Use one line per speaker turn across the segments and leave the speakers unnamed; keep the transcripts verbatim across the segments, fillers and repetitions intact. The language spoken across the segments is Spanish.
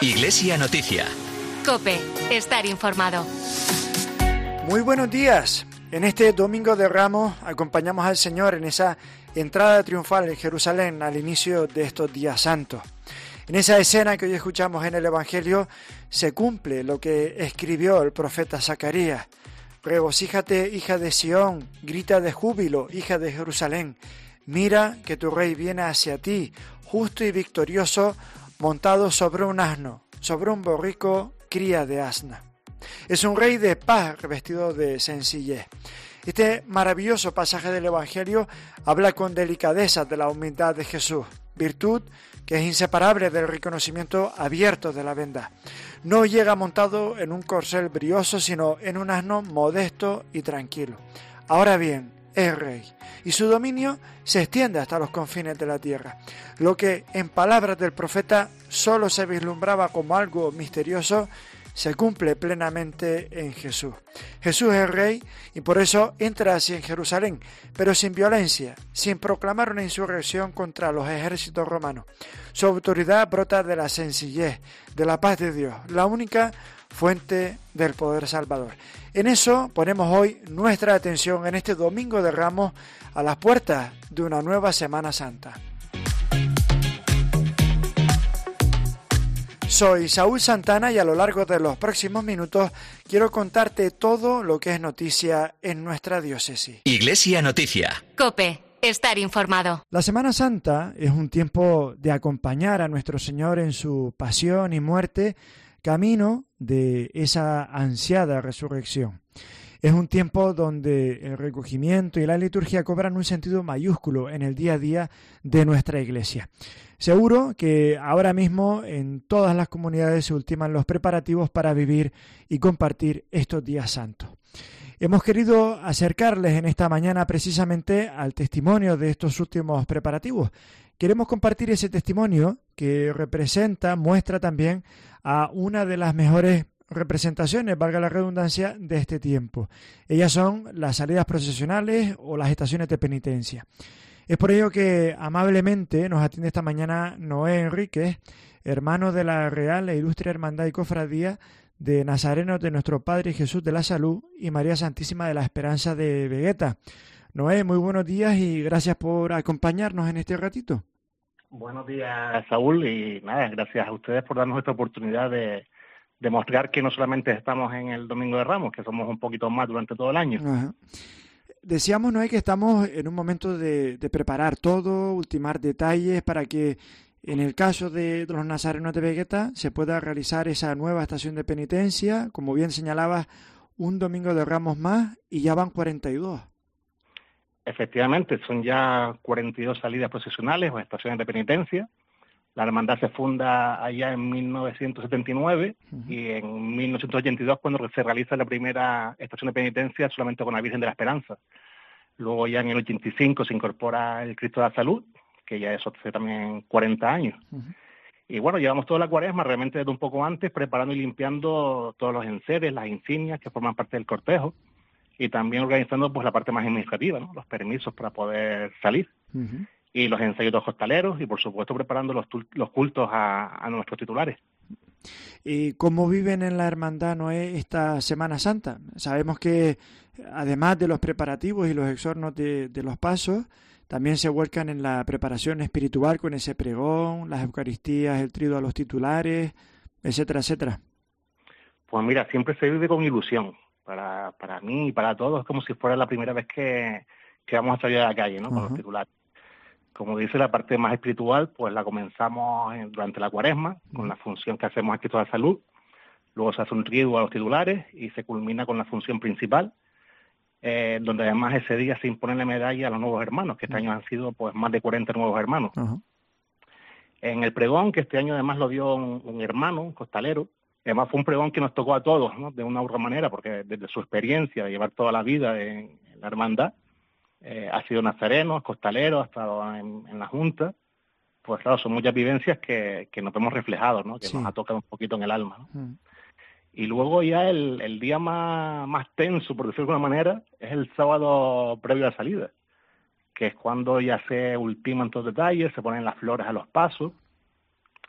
Iglesia Noticia.
COPE, estar informado.
Muy buenos días. En este Domingo de Ramos acompañamos al Señor en esa entrada triunfal en Jerusalén al inicio de estos días santos. En esa escena que hoy escuchamos en el Evangelio se cumple lo que escribió el profeta Zacarías. Regocíjate, hija de Sión, grita de júbilo, hija de Jerusalén. Mira que tu rey viene hacia ti, justo y victorioso, montado sobre un asno, sobre un borrico, cría de asna. Es un rey de paz revestido de sencillez. Este maravilloso pasaje del Evangelio habla con delicadeza de la humildad de Jesús, virtud que es inseparable del reconocimiento abierto de la verdad. No llega montado en un corcel brioso, sino en un asno modesto y tranquilo. Ahora bien, es rey, y su dominio se extiende hasta los confines de la tierra. Lo que, en palabras del profeta, solo se vislumbraba como algo misterioso, se cumple plenamente en Jesús. Jesús es rey y por eso entra así en Jerusalén, pero sin violencia, sin proclamar una insurrección contra los ejércitos romanos. Su autoridad brota de la sencillez, de la paz de Dios, la única fuente del poder salvador. En eso ponemos hoy nuestra atención en este Domingo de Ramos a las puertas de una nueva Semana Santa. Soy Saúl Santana y a lo largo de los próximos minutos quiero contarte todo lo que es noticia en nuestra diócesis.
Iglesia Noticia.
COPE, estar informado.
La Semana Santa es un tiempo de acompañar a nuestro Señor en su pasión y muerte, camino de esa ansiada resurrección. Es un tiempo donde el recogimiento y la liturgia cobran un sentido mayúsculo en el día a día de nuestra Iglesia. Seguro que ahora mismo en todas las comunidades se ultiman los preparativos para vivir y compartir estos días santos. Hemos querido acercarles en esta mañana precisamente al testimonio de estos últimos preparativos. Queremos compartir ese testimonio que representa, muestra también a una de las mejores representaciones, valga la redundancia, de este tiempo. Ellas son las salidas procesionales o las estaciones de penitencia. Es por ello que amablemente nos atiende esta mañana Noé Enríquez, hermano de la Real e Ilustre Hermandad y Cofradía de Nazarenos de Nuestro Padre Jesús de la Salud y María Santísima de la Esperanza de Vegueta. Noé, muy buenos días y gracias por acompañarnos en este ratito.
Buenos días, Saúl, y nada, gracias a ustedes por darnos esta oportunidad de demostrar que no solamente estamos en el Domingo de Ramos, que somos un poquito más durante todo el año.
Ajá. Decíamos, Noé, que estamos en un momento de, de preparar todo, ultimar detalles para que en el caso de los nazarenos de Vegueta se pueda realizar esa nueva estación de penitencia, como bien señalabas, un Domingo de Ramos más y ya van cuarenta y dos.
Efectivamente, son ya cuarenta y dos salidas procesionales o estaciones de penitencia. La hermandad se funda allá en mil novecientos setenta y nueve uh-huh. y en mil novecientos ochenta y dos cuando se realiza la primera estación de penitencia solamente con la Virgen de la Esperanza. Luego ya en el ochenta y cinco se incorpora el Cristo de la Salud, que ya eso hace también cuarenta años. Uh-huh. Y bueno, llevamos toda la cuaresma, realmente desde un poco antes, preparando y limpiando todos los enseres, las insignias que forman parte del cortejo, y también organizando pues la parte más administrativa, ¿no? Los permisos para poder salir. Uh-huh. Y los ensayos costaleros y, por supuesto, preparando los, los cultos a, a nuestros titulares.
¿Y cómo viven en la hermandad, Noé, esta Semana Santa? Sabemos que, además de los preparativos y los exornos de, de los pasos, también se vuelcan en la preparación espiritual con ese pregón, las Eucaristías, el trido a los titulares, etcétera, etcétera.
Pues mira, siempre se vive con ilusión. Para, para mí y para todos es como si fuera la primera vez que, que vamos a salir a la calle, ¿no? Con uh-huh. los titulares. Como dice, la parte más espiritual, pues la comenzamos durante la cuaresma, con la función que hacemos aquí toda salud. Luego se hace un triduo a los titulares y se culmina con la función principal, eh, donde además ese día se impone la medalla a los nuevos hermanos, que este año han sido pues más de cuarenta nuevos hermanos. Uh-huh. En el pregón, que este año además lo dio un, un hermano, un costalero, además fue un pregón que nos tocó a todos, ¿no? De una u otra manera, porque desde su experiencia de llevar toda la vida en, en la hermandad, Eh, ha sido nazareno, costalero, ha estado en, en la Junta, pues claro, son muchas vivencias que, que nos vemos reflejados, ¿no? Que sí. Nos ha tocado un poquito en el alma, ¿no? Mm. Y luego ya el, el día más, más tenso, por decirlo de alguna manera, es el sábado previo a la salida, que es cuando ya se ultiman todos los detalles, se ponen las flores a los pasos,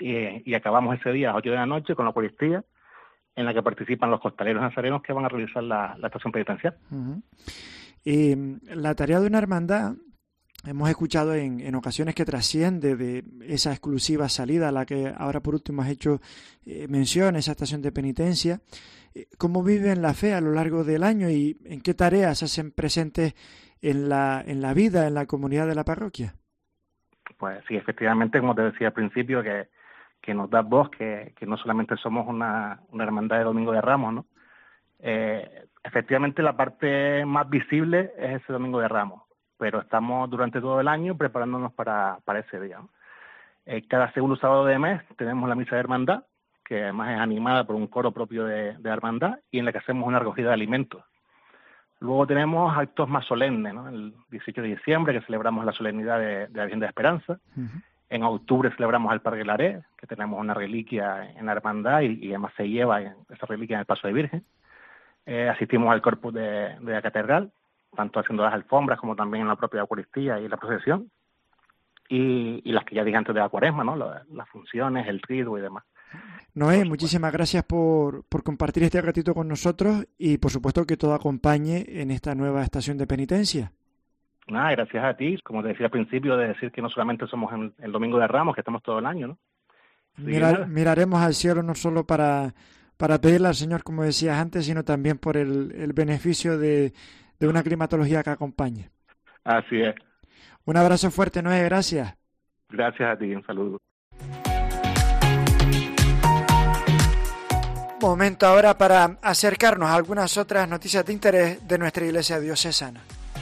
y, y acabamos ese día a las ocho de la noche con la Eucaristía, en la que participan los costaleros nazarenos que van a realizar la, la estación penitencial.
Uh-huh. Y la tarea de una hermandad, hemos escuchado en, en ocasiones que trasciende de esa exclusiva salida a la que ahora por último has hecho eh, mención, esa estación de penitencia. ¿Cómo viven la fe a lo largo del año y en qué tareas se hacen presentes en la, en la vida, en la comunidad de la parroquia?
Pues sí, efectivamente, como te decía al principio, que, que nos das voz, que, que no solamente somos una, una hermandad de Domingo de Ramos, ¿no? Eh, efectivamente, la parte más visible es ese Domingo de Ramos, pero estamos durante todo el año preparándonos para, para ese día, ¿no? Eh, cada segundo sábado de mes tenemos la misa de hermandad, que además es animada por un coro propio de, de hermandad y en la que hacemos una recogida de alimentos. Luego tenemos actos más solemnes, ¿no? El dieciocho de diciembre, que celebramos la solemnidad de, de la Virgen de la Esperanza. Uh-huh. En octubre celebramos al Padre Laré, que tenemos una reliquia en la hermandad y, y además se lleva esa reliquia en el Paso de Virgen. Eh, asistimos al corpus de, de la catedral, tanto haciendo las alfombras como también en la propia Eucaristía y la procesión. Y, y las que ya dije antes de la Cuaresma, ¿no? Las, las funciones, el triduo y demás.
Noé, muchísimas gracias por, por compartir este ratito con nosotros y por supuesto que todo acompañe en esta nueva estación de penitencia.
Nada, gracias a ti, como te decía al principio, de decir que no solamente somos en el Domingo de Ramos, que estamos todo el año, ¿no?
Mirar, miraremos al cielo no solo para, para pedirle al Señor, como decías antes, sino también por el, el beneficio de, de una climatología que acompañe.
Así es.
Un abrazo fuerte, Noé, gracias.
Gracias a ti, un saludo.
Momento ahora para acercarnos a algunas otras noticias de interés de nuestra iglesia diocesana.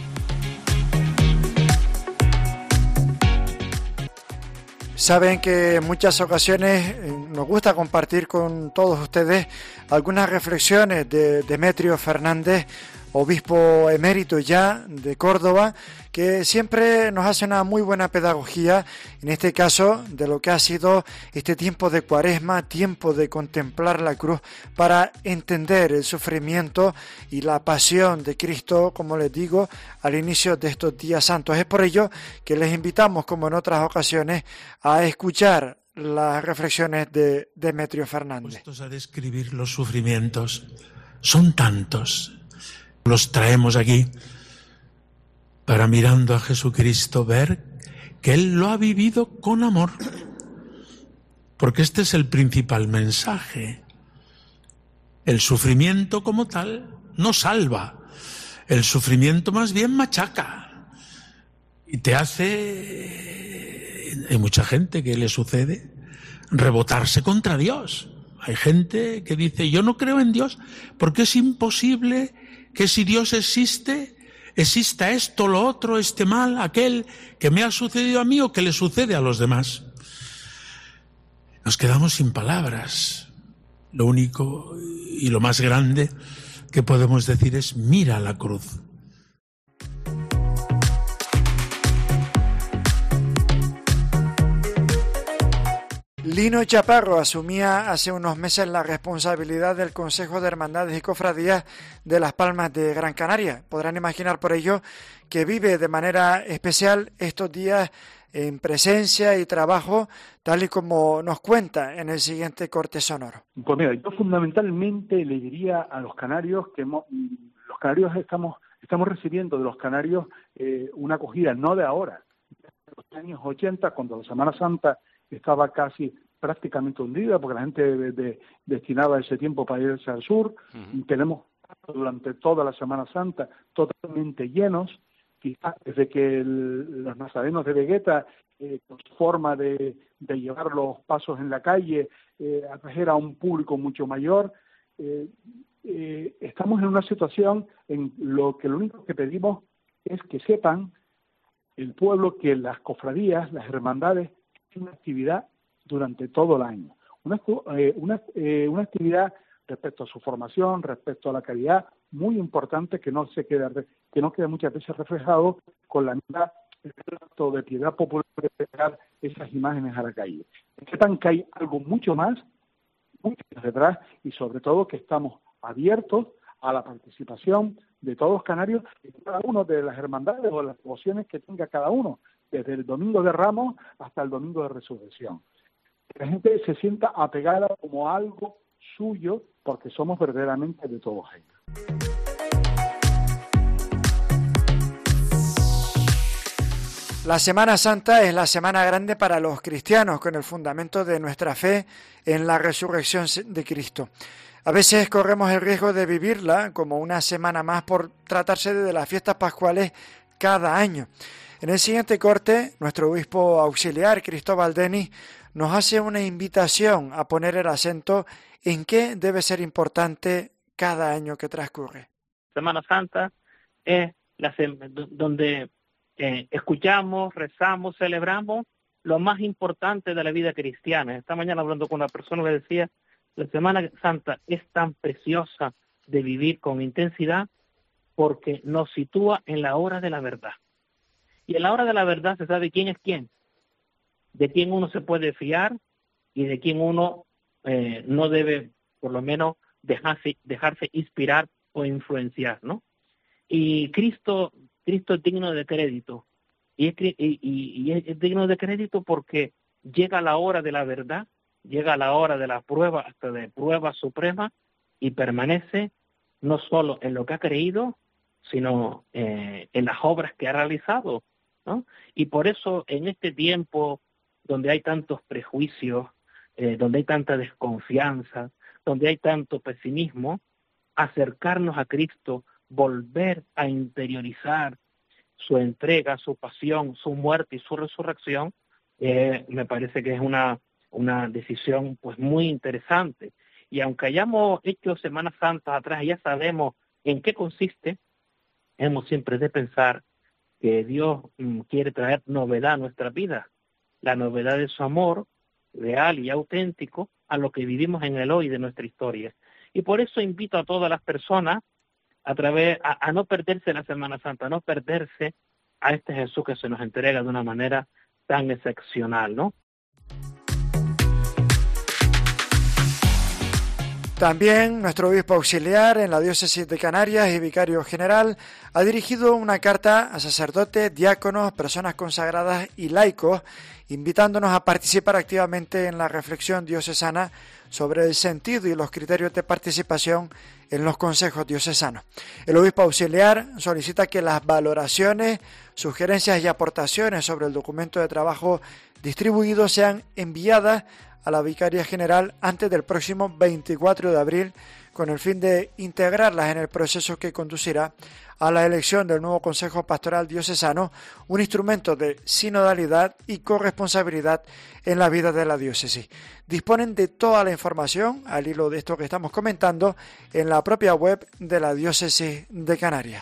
Saben que en muchas ocasiones nos gusta compartir con todos ustedes algunas reflexiones de Demetrio Fernández, obispo emérito ya de Córdoba, que siempre nos hace una muy buena pedagogía, en este caso de lo que ha sido este tiempo de Cuaresma, tiempo de contemplar la cruz para entender el sufrimiento y la pasión de Cristo, como les digo, al inicio de estos días santos. Es por ello que les invitamos, como en otras ocasiones, a escuchar las reflexiones de Demetrio Fernández.
Puestos a describir los sufrimientos, son tantos. Los traemos aquí para, mirando a Jesucristo, ver que Él lo ha vivido con amor. Porque este es el principal mensaje. El sufrimiento como tal no salva. El sufrimiento más bien machaca. Y te hace, hay mucha gente que le sucede, rebotarse contra Dios. Hay gente que dice, yo no creo en Dios porque es imposible que si Dios existe, exista esto, lo otro, este mal, aquel que me ha sucedido a mí o que le sucede a los demás. Nos quedamos sin palabras. Lo único y lo más grande que podemos decir es, mira la cruz.
Lino Chaparro asumía hace unos meses la responsabilidad del Consejo de Hermandades y Cofradías de Las Palmas de Gran Canaria. Podrán imaginar por ello que vive de manera especial estos días en presencia y trabajo, tal y como nos cuenta en el siguiente corte sonoro.
Pues mira, yo fundamentalmente le diría a los canarios que hemos, los canarios estamos, estamos recibiendo de los canarios eh, una acogida, no de ahora, de los años ochenta, cuando la Semana Santa estaba casi prácticamente hundida porque la gente de, de, destinaba ese tiempo para irse al sur. Uh-huh. Tenemos durante toda la Semana Santa totalmente llenos, quizás desde que el, los nazarenos de Vegueta, eh, con su forma de, de llevar los pasos en la calle, eh, atraer a un público mucho mayor. Eh, eh, estamos en una situación en lo que lo único que pedimos es que sepan el pueblo que las cofradías, las hermandades, una actividad durante todo el año, una, eh, una, eh, una actividad respecto a su formación, respecto a la calidad, muy importante, que no se queda, que no queda muchas veces reflejado con la mirada de piedad popular de pegar esas imágenes a la calle. Sepan que hay algo mucho más, mucho más detrás, y sobre todo que estamos abiertos a la participación de todos los canarios y cada uno de las hermandades o las devociones que tenga cada uno, desde el Domingo de Ramos hasta el Domingo de Resurrección. que la gente se sienta apegada como algo suyo, porque somos verdaderamente de todos ellos.
La Semana Santa es la semana grande para los cristianos, con el fundamento de nuestra fe en la resurrección de Cristo. A veces corremos el riesgo de vivirla como una semana más por tratarse de las fiestas pascuales cada año. En el siguiente corte, nuestro obispo auxiliar, Cristóbal Denis, nos hace una invitación a poner el acento en qué debe ser importante cada año que transcurre.
Semana Santa es la sem- donde eh, escuchamos, rezamos, celebramos lo más importante de la vida cristiana. Esta mañana hablando con una persona que decía, la Semana Santa es tan preciosa de vivir con intensidad porque nos sitúa en la hora de la verdad. Y en la hora de la verdad se sabe quién es quién, de quién uno se puede fiar y de quién uno eh, no debe, por lo menos, dejarse, dejarse inspirar o influenciar, ¿no? Y Cristo, Cristo es digno de crédito. Y es, y, y, y es digno de crédito porque llega la hora de la verdad, llega la hora de la prueba, hasta de prueba suprema, y permanece no solo en lo que ha creído, sino eh, en las obras que ha realizado, ¿no? Y por eso en este tiempo donde hay tantos prejuicios, eh, donde hay tanta desconfianza, donde hay tanto pesimismo, acercarnos a Cristo, volver a interiorizar su entrega, su pasión, su muerte y su resurrección, eh, me parece que es una, una decisión pues muy interesante. Y aunque hayamos hecho Semanas Santas atrás, ya sabemos en qué consiste, hemos siempre de pensar que Dios mm, quiere traer novedad a nuestra vida, la novedad de su amor real y auténtico a lo que vivimos en el hoy de nuestra historia. Y por eso invito a todas las personas a través a, a no perderse la Semana Santa, a no perderse a este Jesús que se nos entrega de una manera tan excepcional, ¿no?
También nuestro obispo auxiliar en la diócesis de Canarias y vicario general ha dirigido una carta a sacerdotes, diáconos, personas consagradas y laicos, invitándonos a participar activamente en la reflexión diocesana sobre el sentido y los criterios de participación en los consejos diocesanos. El obispo auxiliar solicita que las valoraciones, sugerencias y aportaciones sobre el documento de trabajo distribuido sean enviadas a la Vicaría General antes del próximo veinticuatro de abril, con el fin de integrarlas en el proceso que conducirá a la elección del nuevo Consejo Pastoral Diocesano, un instrumento de sinodalidad y corresponsabilidad en la vida de la diócesis. Disponen de toda la información, al hilo de esto que estamos comentando, en la propia web de la Diócesis de Canarias.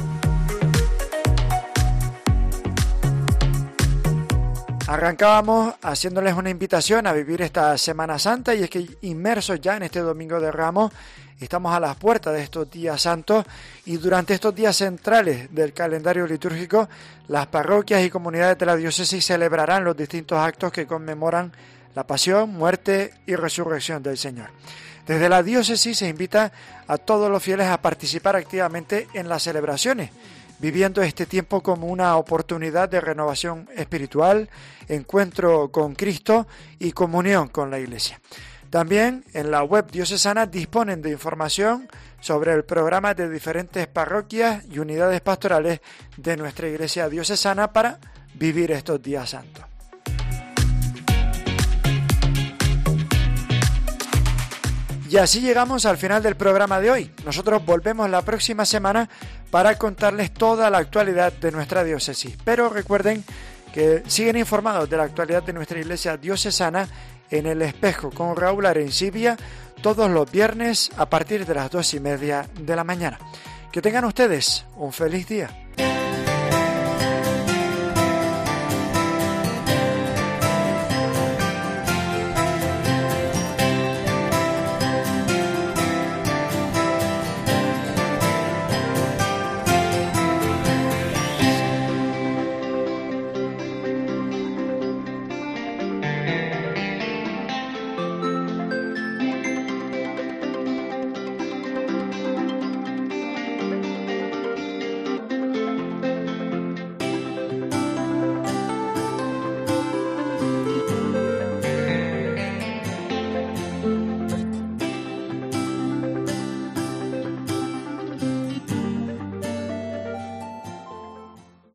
Arrancábamos haciéndoles una invitación a vivir esta Semana Santa, y es que inmersos ya en este Domingo de Ramos, estamos a las puertas de estos días santos, y durante estos días centrales del calendario litúrgico, las parroquias y comunidades de la diócesis celebrarán los distintos actos que conmemoran la pasión, muerte y resurrección del Señor. Desde la diócesis se invita a todos los fieles a participar activamente en las celebraciones, viviendo este tiempo como una oportunidad de renovación espiritual, encuentro con Cristo y comunión con la Iglesia. También en la web diocesana disponen de información sobre el programa de diferentes parroquias y unidades pastorales de nuestra Iglesia diocesana para vivir estos días santos. Y así llegamos al final del programa de hoy. Nosotros volvemos la próxima semana para contarles toda la actualidad de nuestra diócesis. Pero recuerden que siguen informados de la actualidad de nuestra Iglesia diocesana en El Espejo con Raúl Arencibia todos los viernes a partir de las dos y media de la mañana. Que tengan ustedes un feliz día.